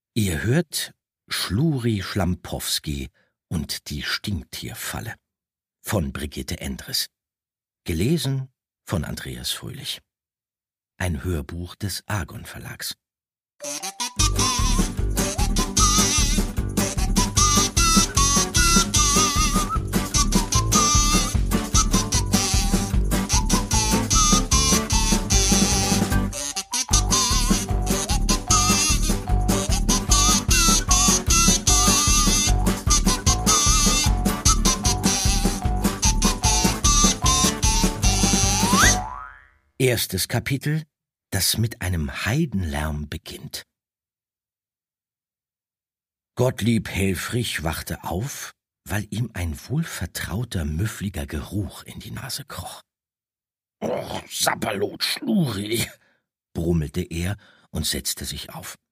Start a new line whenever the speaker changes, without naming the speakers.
Ihr hört Schluri Schlampowski und die Stinktierfalle von Brigitte Endres. Gelesen von Andreas Fröhlich. Ein Hörbuch des Argon Verlags. Erstes Kapitel, das mit einem Heidenlärm beginnt. Gottlieb Helfrich wachte auf, weil ihm ein wohlvertrauter, müffliger Geruch in die Nase kroch. »Och, Sapperlot, Schluri«, brummelte er und setzte sich auf.